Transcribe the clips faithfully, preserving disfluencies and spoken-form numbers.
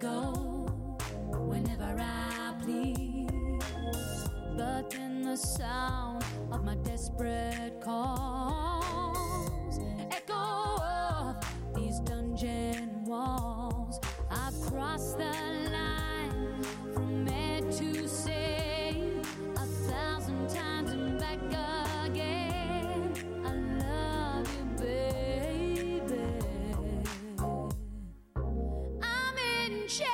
go whenever I please. But then the sound of my desperate calls echo of these dungeon walls. I've crossed the line from mad to sane a thousand times and back again. I love you, baby. I'm in chains.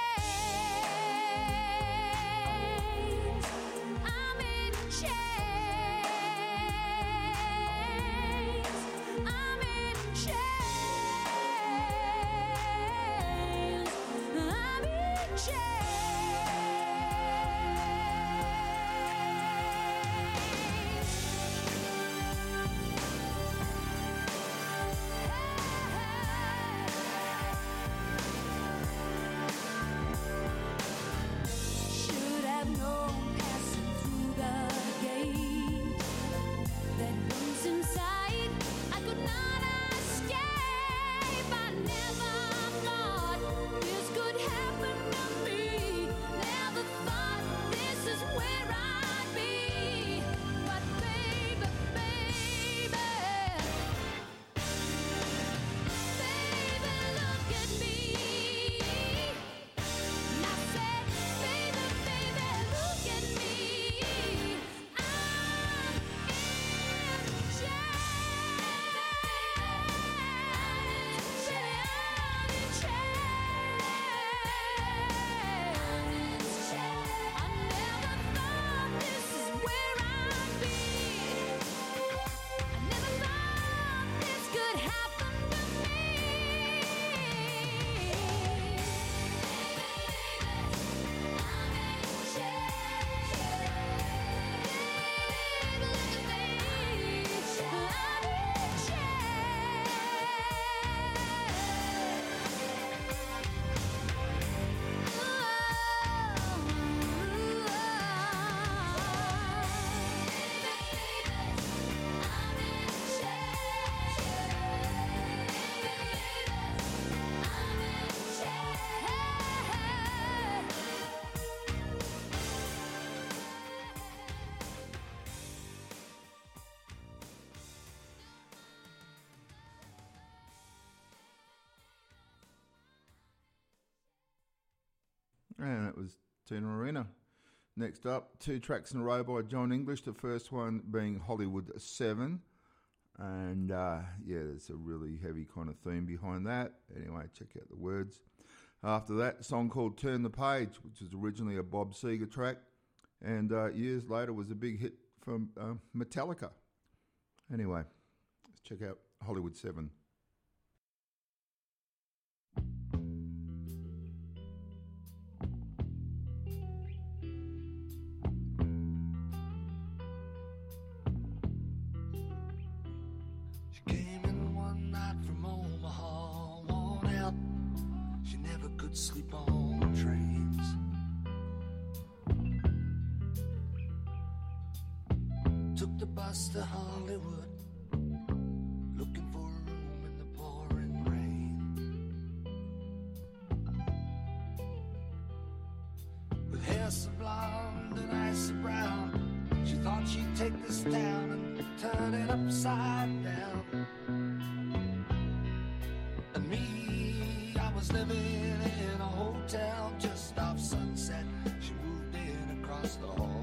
I'm in chains. I'm in chains. I'm in Should have known passing through the gate that once inside I could not escape. I never thought this could happen to me. Never thought this is where I'd be. But baby, baby, baby, look at me. And I said, baby, baby, look at me. I'm in chains. I never thought this is where I'd be. I never thought this could happen to me. I'm in chains. Look at me. I'm in And it was Tina Arena. Next up, two tracks in a row by John English. The first one being Hollywood seven. And uh, yeah, there's a really heavy kind of theme behind that. Anyway, check out the words. After that, a song called Turn the Page, which was originally a Bob Seger track. And uh, years later was a big hit from uh, Metallica. Anyway, let's check out Hollywood seven. She came in one night from Omaha, worn out. She never could sleep on trains. Took the bus to Hollywood, looking for a room in the pouring rain. With hair so blonde and eyes so brown, she thought she'd take this town and turn it upside down. And me, I was living in a hotel just off Sunset. She moved in across the hall.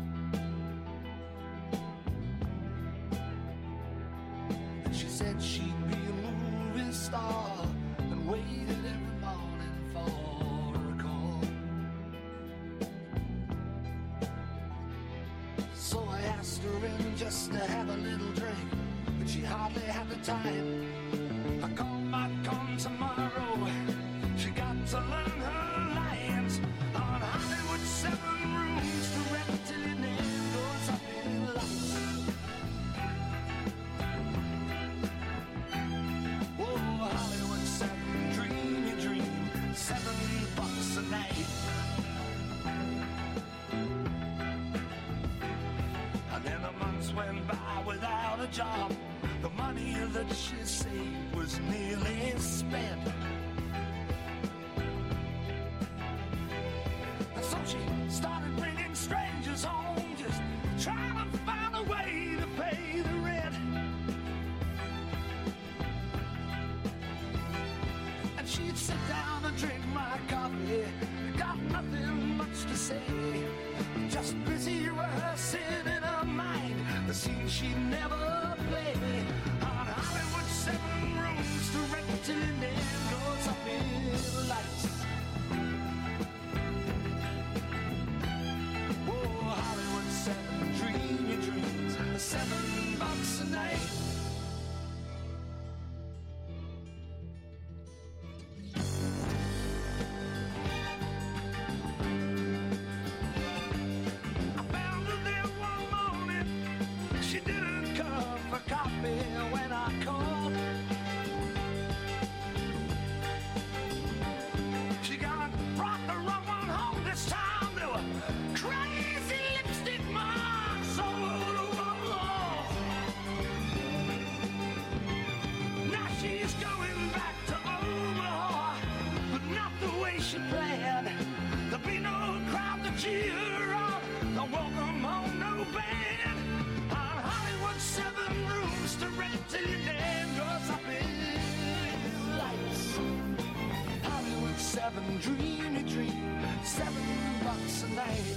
And she said she'd be a movie star and waited every morning for a call. So I asked her in just to have a little drink, but she hardly had the time. I called my come tomorrow. She got to learn her lines on Hollywood seven rooms to rent till your name goes up in lights. Oh, Hollywood seven, dream your dream, seven bucks a night. And then the months went by without a job. The money that she saved was nearly spent. So she started bringing strangers home, just trying to find a way to pay the rent. And she'd sit down and drink my coffee, got nothing much to say, just busy rehearsing in her mind the scene she'd never play. On Hollywood, seven rooms to rent till the name goes up in lights. Oh, Hollywood, seven, dream your dreams, seven bucks a night. When I called, she got brought the wrong one home this time. There were crazy lipstick marks all over the wall. Now she's going back to Omaha, but not the way she planned. There'll be no crowd to cheer her on, no welcome home, no band. On Hollywood, seven rooms to rent till your name goes up in lights. Hollywood, seven, dream your dream, seven bucks a night.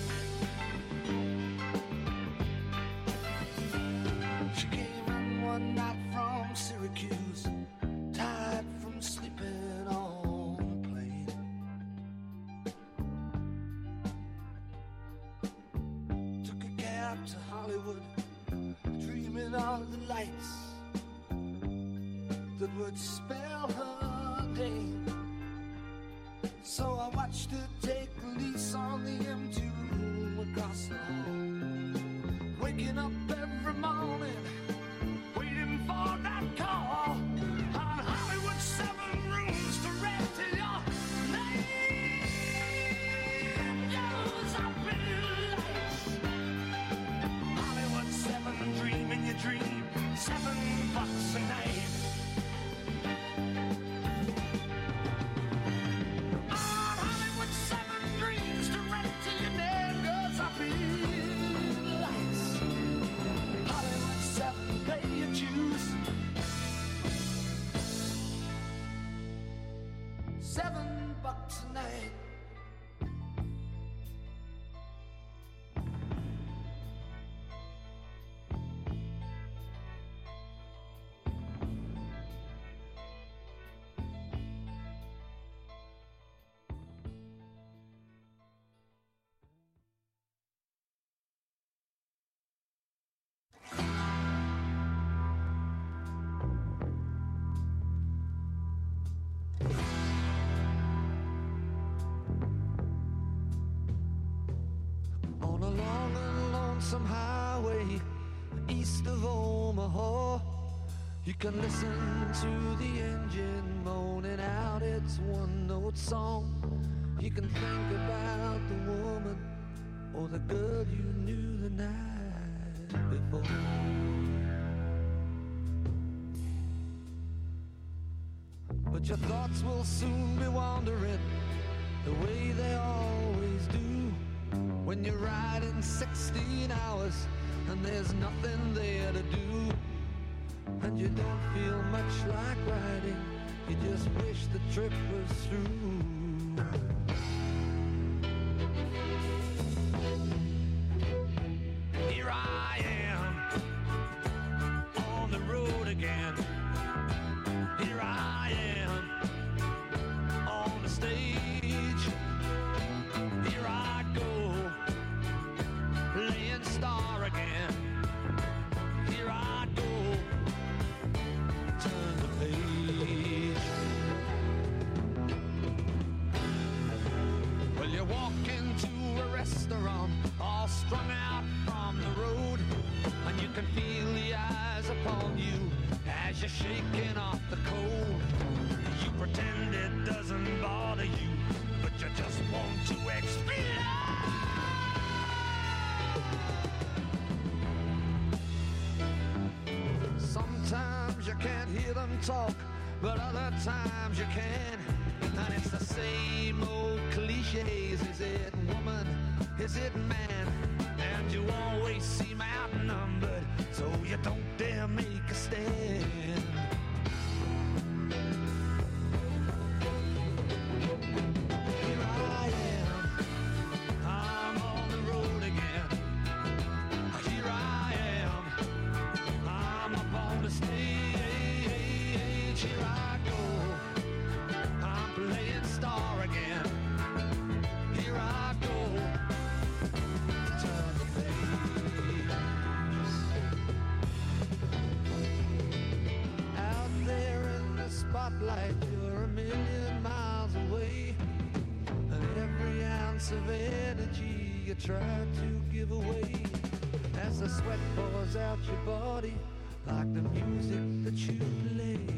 She came in one night from Syracuse, tired from sleeping on a plane. Took a cab to Hollywood, dreaming of the lights that would spell her day. So I watched her take a lease on the M two across the hall, waking up every morning, waiting for that call. On Hollywood, seven rooms to rent till your name goes up in lights. Hollywood, seven, dreaming your dream, seven bucks a night. On Hollywood, seven dreams to rent till your name goes up in lights. Hollywood, seven, pay your dues. Seven bucks a night. On a long and lonesome highway east of Omaha, you can listen to the engine moaning out its one-note song. You can think about the woman or the girl you knew the night before. But your thoughts will soon be wandering the way they always do, when you're riding sixteen hours and there's nothing there to do, and you don't feel much like riding, you just wish the trip was through. Here I am on the road again. Here I am on the stage. Here I go, playing star again. Here I go, turn the page. Well, you walk into a restaurant all strung out from the road, and you can feel the eyes upon you as you're shaking off the cold. You pretend it doesn't bother you, but you just want to explode. Sometimes you can't hear them talk, but other times you can. And it's the same old cliches, is it? Woman, is it, man? And you always seem outnumbered, so you don't dare make a stand. Here I am, I'm on the road again. Here I am, I'm up on the stage. Here I go, I'm playing star again. Here I go, turn the page. Out there in the spotlight, you're a million miles away, and every ounce of energy you try to give away as the sweat pours out your body like the music that you play.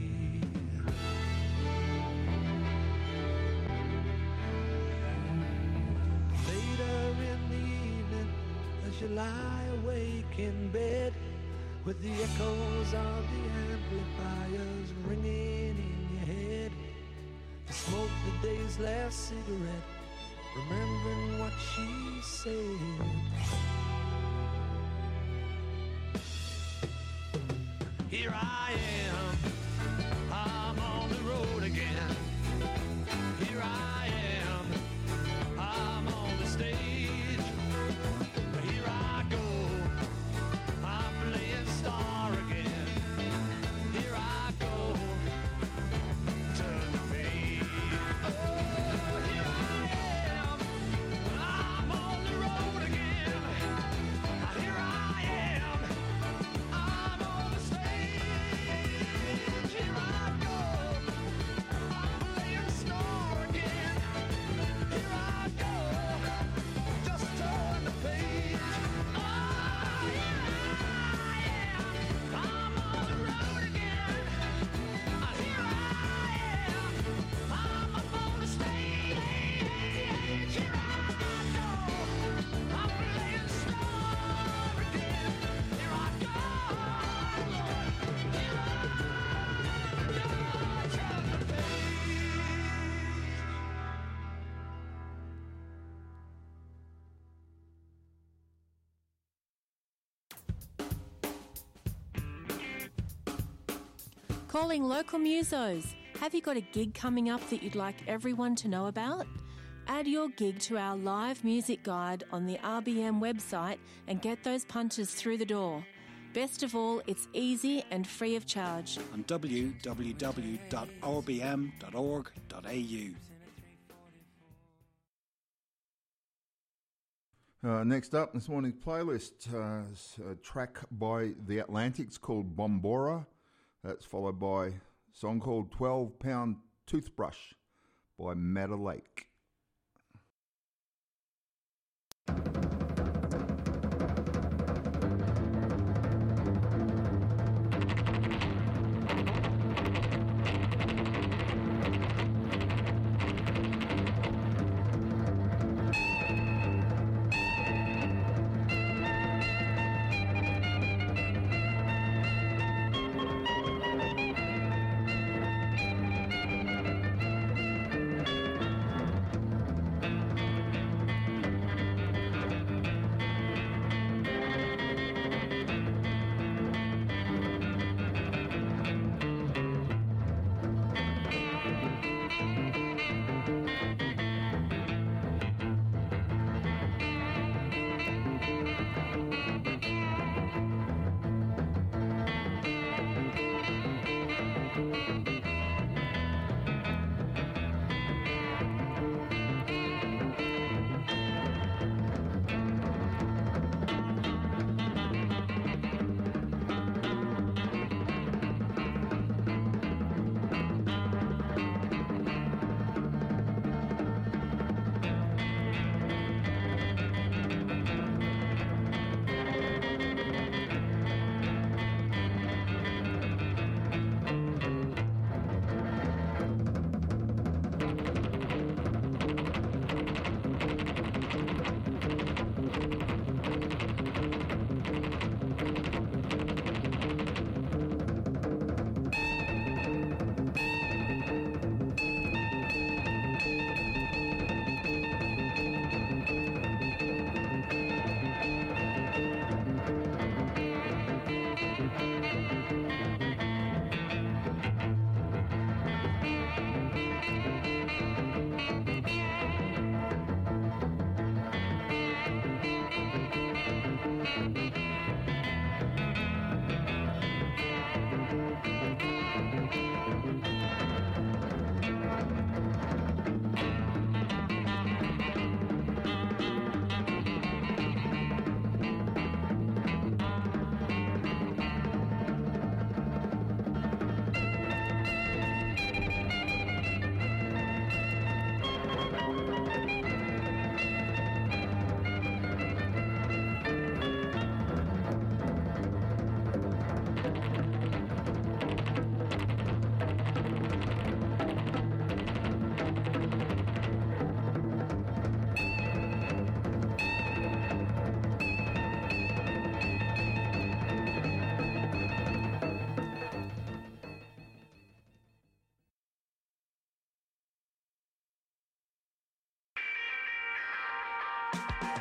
Later in the evening, as you lie awake in bed, with the echoes of the amplifiers ringing in your head, you smoke the day's last cigarette, remembering what she said. Here I am, I'm on the road again. Here I am, I'm on the stage. Here I go, I'm playing star again. Here I go, turn the page. Oh, here I am, I'm on the road again. Here I am, I'm on the stage. Here I go, I'm playing star again. Here I go, just turn the page. Oh, here I am, I'm on the road again. Here I am, I'm up on the stage. Here I go, I'm playing star again. Here I go, here I go, turn the page. Calling local musos. Have you got a gig coming up that you'd like everyone to know about? Add your gig to our live music guide on the R B M website and get those punters through the door. Best of all, it's easy and free of charge. on w w w dot r b m dot org dot a u. Uh, next up, this morning's playlist, uh, is a track by The Atlantics called Bombora. That's followed by a song called twelve pound Toothbrush by Matter Lake.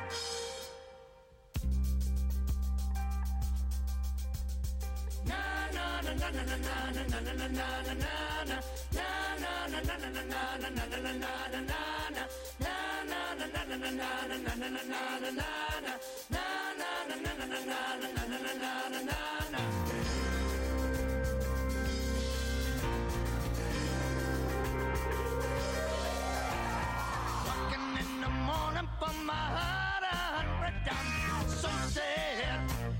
Walking in the morning from my heart a hundred times, so sad.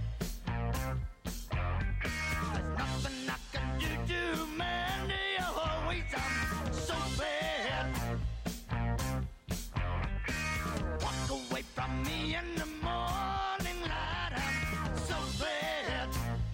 There's nothing I can do to mend your always. I'm so bad. Walk away from me in the morning light. I'm so bad.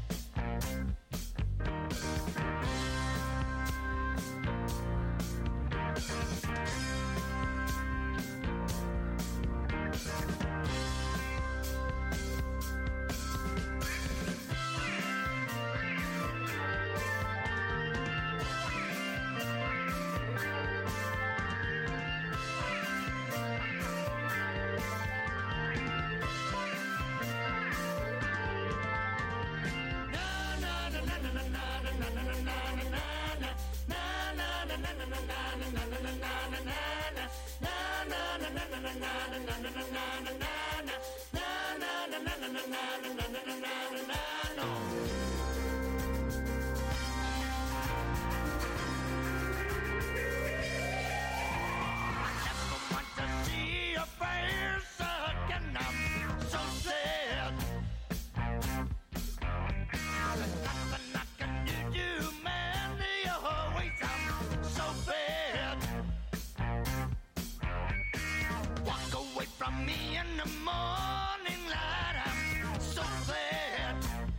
Me in the morning light, I'm so glad.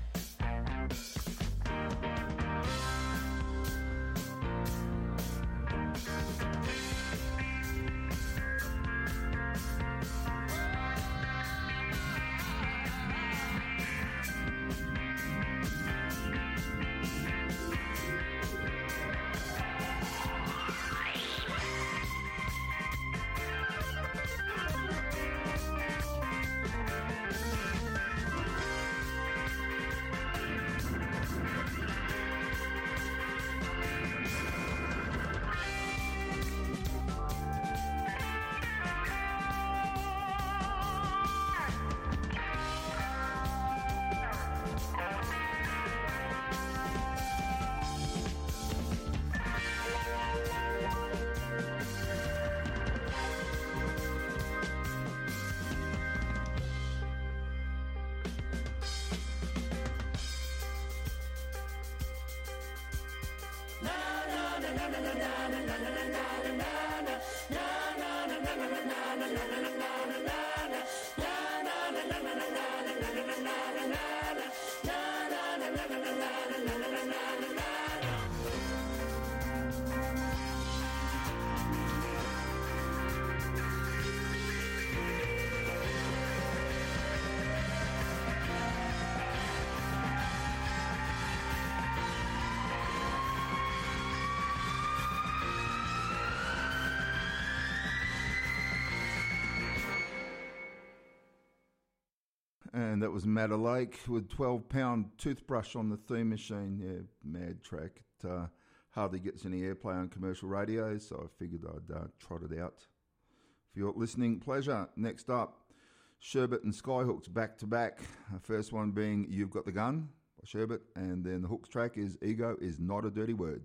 And that was Madder Lake with twelve pound Toothbrush on the theme machine. Yeah, mad track. It uh, hardly gets any airplay on commercial radio, so I figured I'd uh, trot it out for your listening pleasure. Next up, Sherbet and Skyhooks back to back. The first one being You've Got the Gun by Sherbet, and then the Hooks track is Ego is Not a Dirty Word.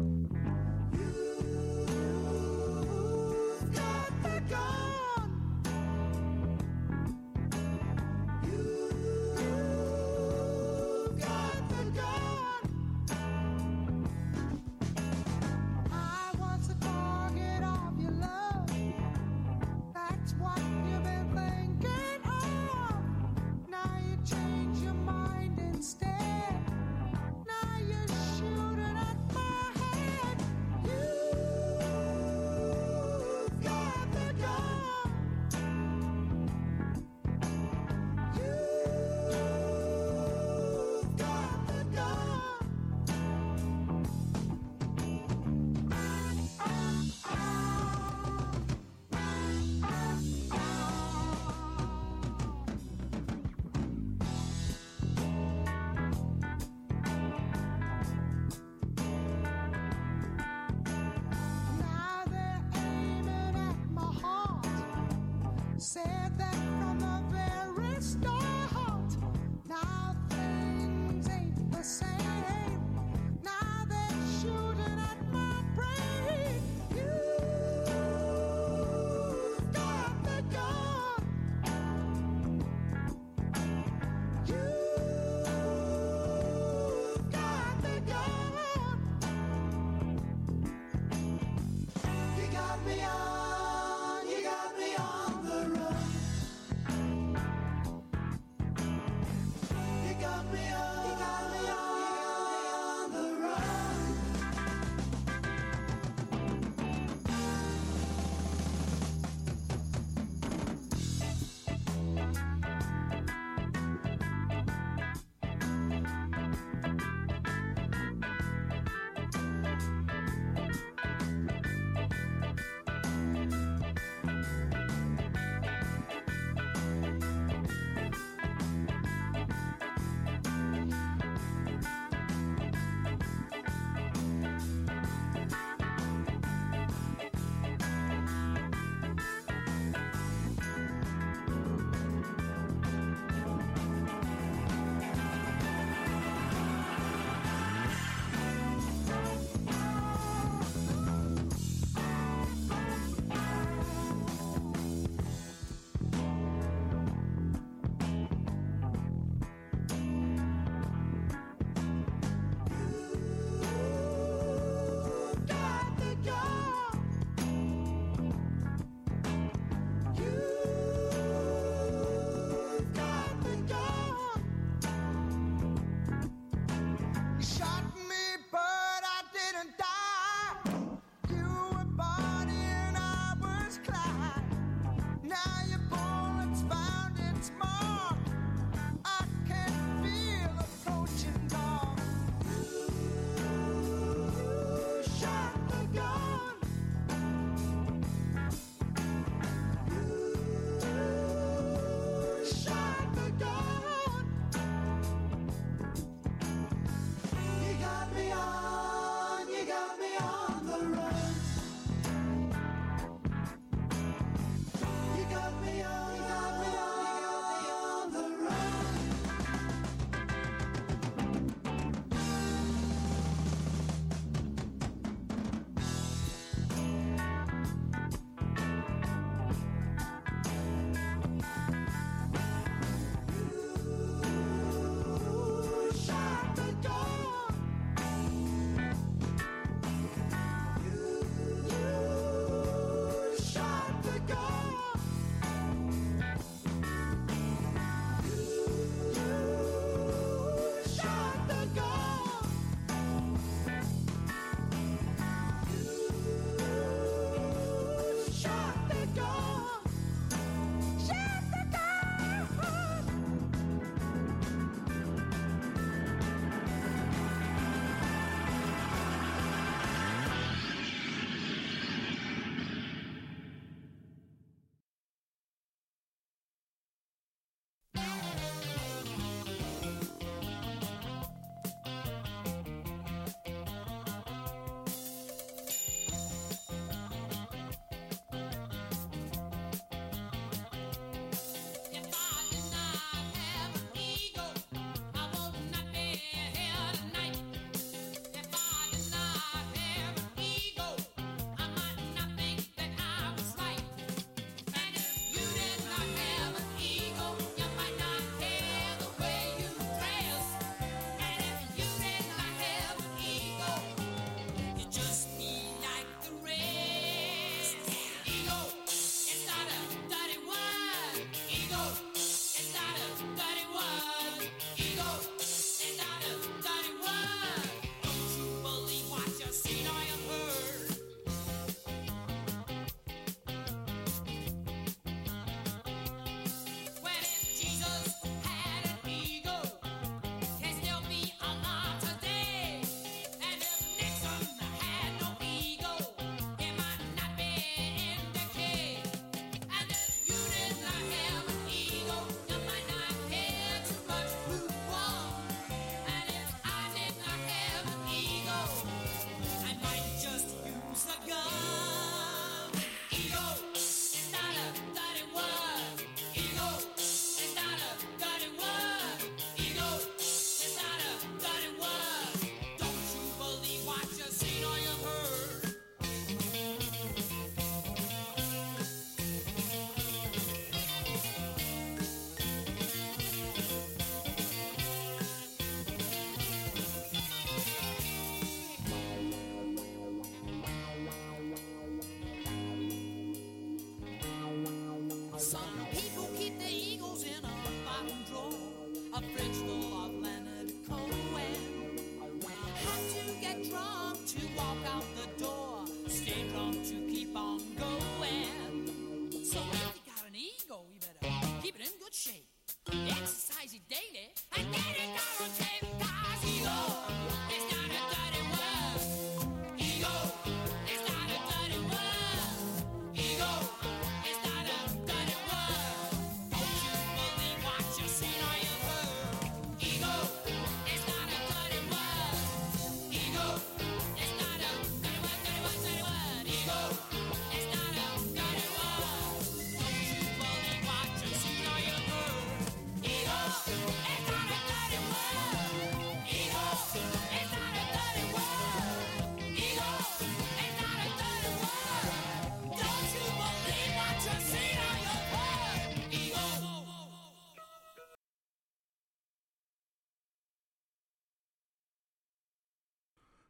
Got the gun. said that from the very start. Now things ain't the same. Now they're shooting at my brain. You've got the gun. You've got the gun. You got me on, you got me on the run.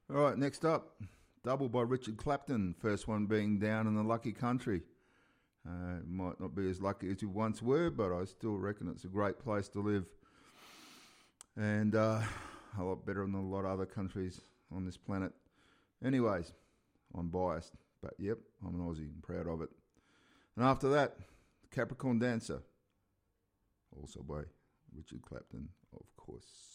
All right, next up, Double by Richard Clapton. First one being Down in the Lucky Country. Uh, might not be as lucky as you once were, but I still reckon it's a great place to live. And uh, a lot better than a lot of other countries on this planet. Anyways, I'm biased, but yep, I'm an Aussie and proud of it. And after that, Capricorn Dancer, also by Richard Clapton, of course.